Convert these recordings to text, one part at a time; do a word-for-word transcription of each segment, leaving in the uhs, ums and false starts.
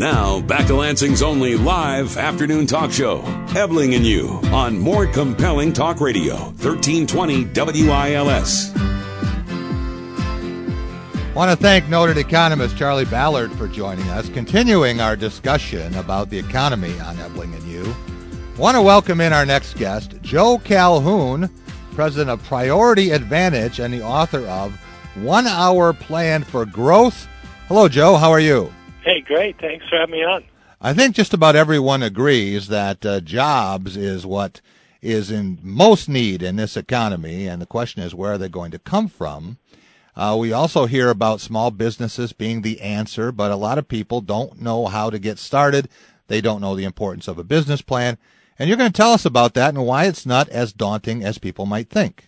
Now, back to Lansing's only live afternoon talk show, Ebling and You, on More Compelling Talk Radio, thirteen twenty W I L S. I want to thank noted economist Charlie Ballard for joining us, continuing our discussion about the economy on Ebling and You. I want to welcome in our next guest, Joe Calhoun, president of Priority Advantage and the author of One Hour Plan for Growth. Hello, Joe. How are you? Hey, great. Thanks for having me on. I think just about everyone agrees that uh, jobs is what is in most need in this economy, and the question is, where are they going to come from? Uh, we also hear about small businesses being the answer, but a lot of people don't know how to get started. They don't know the importance of a business plan, and you're going to tell us about that and why it's not as daunting as people might think.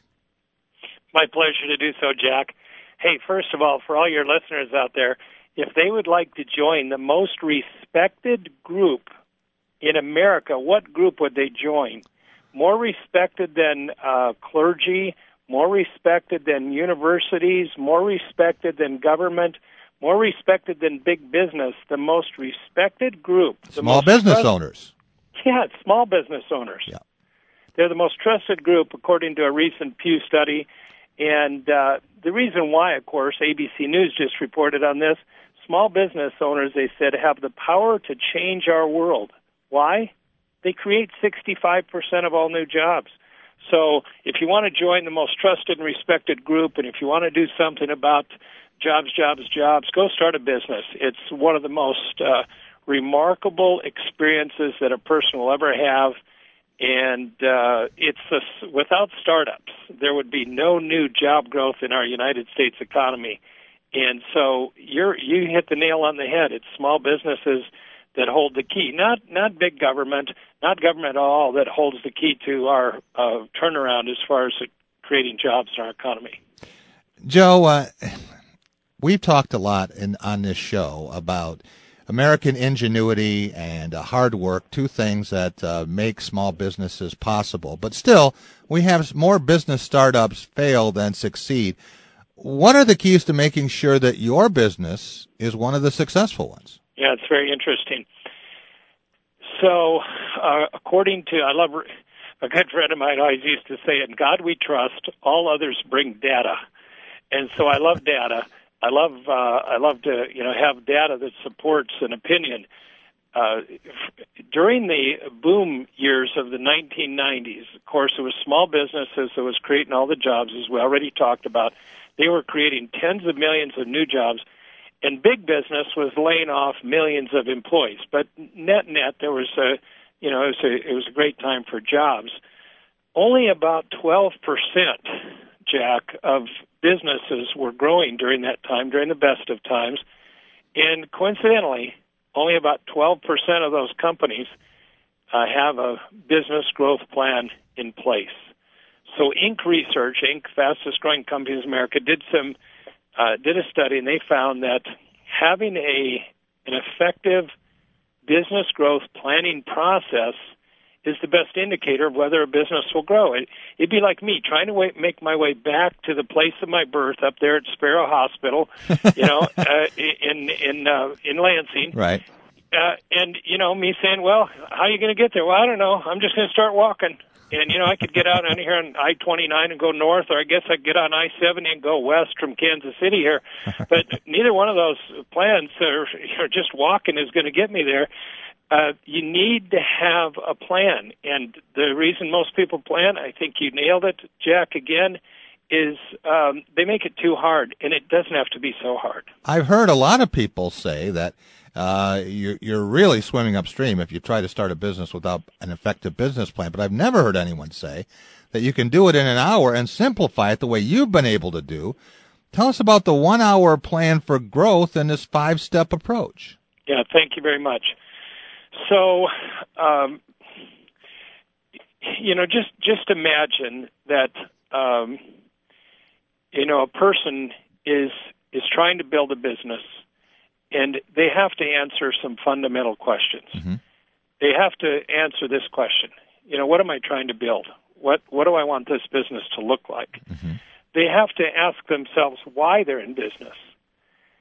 My pleasure to do so, Jack. Hey, first of all, for all your listeners out there, if they would like to join the most respected group in America, what group would they join? More respected than uh, clergy, more respected than universities, more respected than government, more respected than big business, the most respected group. Small business trust- owners. Yeah, it's small business owners. Yeah. They're the most trusted group, according to a recent Pew study. And uh, the reason why, of course, A B C News just reported on this. Small business owners, they said, have the power to change our world. Why? They create sixty-five percent of all new jobs. So if you want to join the most trusted and respected group, and if you want to do something about jobs, jobs, jobs, go start a business. It's one of the most uh, remarkable experiences that a person will ever have. And uh, it's a, without startups, there would be no new job growth in our United States economy. And so you're, you hit the nail on the head. It's small businesses that hold the key, not not big government, not government at all, that holds the key to our uh, turnaround as far as creating jobs in our economy. Joe, uh, we've talked a lot in, on this show about American ingenuity and uh, hard work, two things that uh, make small businesses possible. But still, we have more business startups fail than succeed. What are the keys to making sure that your business is one of the successful ones? Yeah, it's very interesting. So, uh, according to, I love, a good friend of mine always used to say, in God we trust, all others bring data. And so I love data. I love, uh, I love to, you know, have data that supports an opinion. Uh, during the boom years of the nineteen nineties, of course, it was small businesses that was creating all the jobs, as we already talked about. They were creating tens of millions of new jobs, and big business was laying off millions of employees. But net net, there was a, you know, it was a, it was a great time for jobs. Only about twelve percent, Jack, of businesses were growing during that time, during the best of times, and coincidentally, only about twelve percent of those companies uh, have a business growth plan in place. So Inc Research, Inc, fastest growing companies in America, did some uh, did a study, and they found that having a an effective business growth planning process is the best indicator of whether a business will grow. It, it'd be like me trying to wait, make my way back to the place of my birth up there at Sparrow Hospital, you know, uh, in in uh, in Lansing, right? Uh, and you know, me saying, "Well, how are you going to get there?" Well, I don't know. I'm just going to start walking. And, you know, I could get out on here on I twenty-nine and go north, or I guess I could get on I seventy and go west from Kansas City here. But neither one of those plans, or, or just walking, is going to get me there. Uh, you need to have a plan. And the reason most people plan, I think you nailed it, Jack, again, is um, they make it too hard, and it doesn't have to be so hard. I've heard a lot of people say that uh, you're, you're really swimming upstream if you try to start a business without an effective business plan. But I've never heard anyone say that you can do it in an hour and simplify it the way you've been able to do. Tell us about the one-hour plan for growth and this five-step approach. Yeah, thank you very much. So, um, you know, just just imagine that, um, you know, a person is is trying to build a business, and they have to answer some fundamental questions. Mm-hmm. They have to answer this question. You know, what am I trying to build? What what do I want this business to look like? Mm-hmm. They have to ask themselves why they're in business.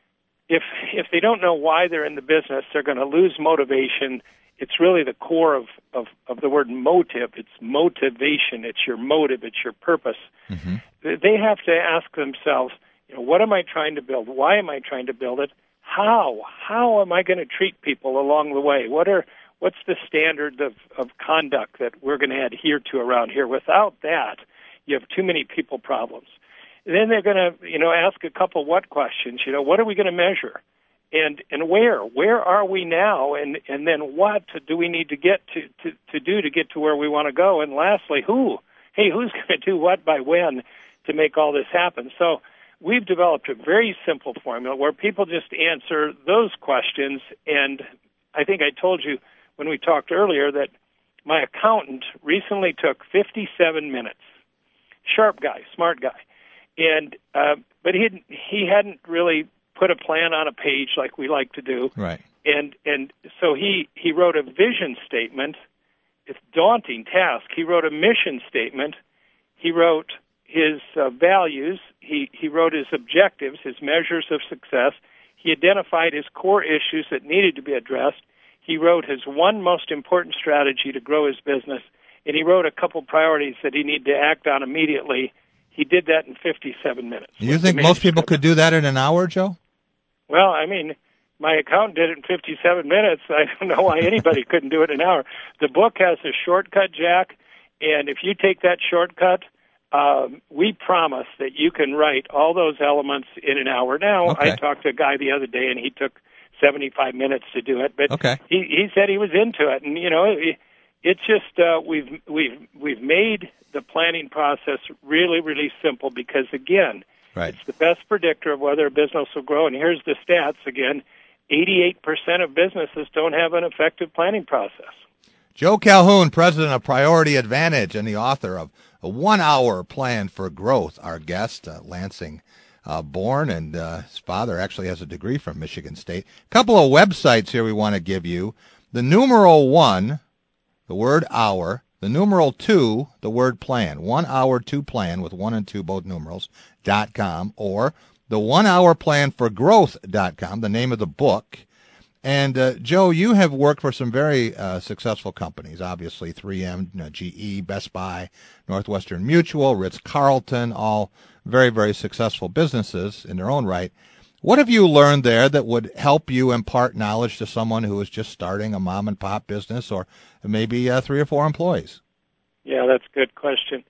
if if they don't know why they're in the business, they're going to lose motivation. It's really the core of, of, of the word motive. It's motivation. It's your motive. It's your purpose. Mm-hmm. They have to ask themselves, you know, what am I trying to build? Why am I trying to build it? How? How am I going to treat people along the way? What are what's the standard of, of conduct that we're going to adhere to around here? Without that, you have too many people problems. And then they're going to, you know, ask a couple what questions. You know, what are we going to measure? And and where? Where are we now? And and then what do we need to get to, to, to do to get to where we want to go? And lastly, who? Hey, who's going to do what by when to make all this happen? So we've developed a very simple formula where people just answer those questions. And I think I told you when we talked earlier that my accountant recently took fifty-seven minutes. Sharp guy, smart guy. And uh, but he hadn't, he hadn't really put a plan on a page like we like to do. Right. And and so he, he wrote a vision statement. It's a daunting task. He wrote a mission statement. He wrote his uh, values. He, he wrote his objectives, his measures of success. He identified his core issues that needed to be addressed. He wrote his one most important strategy to grow his business. And he wrote a couple priorities that he needed to act on immediately. He did that in fifty-seven minutes. You think most people could do that in an hour, Joe? Well, I mean, my accountant did it in fifty-seven minutes. I don't know why anybody couldn't do it in an hour. The book has a shortcut, Jack, and if you take that shortcut, um, we promise that you can write all those elements in an hour. Now, okay. I talked to a guy the other day, and he took seventy-five minutes to do it, but okay. he, he said he was into it, and, you know, it, it's just uh, we've we've we've made the planning process really, really simple because, again, right. it's the best predictor of whether a business will grow. And here's the stats again: eighty-eight percent of businesses don't have an effective planning process. Joe Calhoun, president of Priority Advantage and the author of A One-Hour Plan for Growth, our guest, uh, Lansing uh, born, and uh, his father actually has a degree from Michigan State. A couple of websites here we want to give you. The numeral one, the word hour, the numeral two, the word plan, one hour two plan with one and two, both numerals, dot com, or the one hour plan for growth dot com, the name of the book. And, uh, Joe, you have worked for some very uh, successful companies, obviously three M, you know, G E, Best Buy, Northwestern Mutual, Ritz-Carlton, all very, very successful businesses in their own right. What have you learned there that would help you impart knowledge to someone who is just starting a mom-and-pop business or maybe uh, three or four employees? Yeah, that's a good question.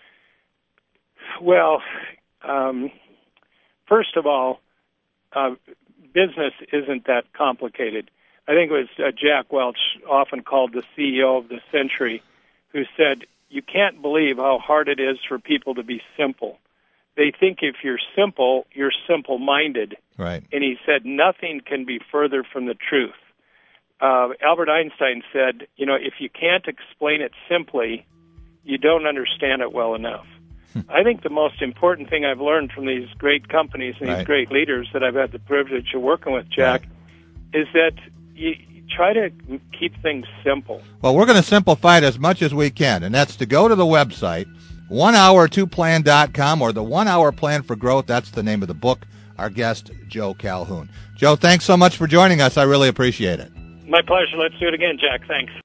Well, um, first of all, uh, business isn't that complicated. I think it was uh, Jack Welch, often called the C E O of the century, who said, you can't believe how hard it is for people to be simple. They think if you're simple, you're simple-minded. Right. And he said, nothing can be further from the truth. Uh, Albert Einstein said, you know, if you can't explain it simply, you don't understand it well enough. I think the most important thing I've learned from these great companies and these right. great leaders that I've had the privilege of working with, Jack, right. is that you try to keep things simple. Well, we're going to simplify it as much as we can, and that's to go to the website, one hour two plan dot com, or the one hour plan for growth. That's the name of the book. Our guest, Joe Calhoun. Joe, thanks so much for joining us. I really appreciate it. My pleasure. Let's do it again, Jack. Thanks.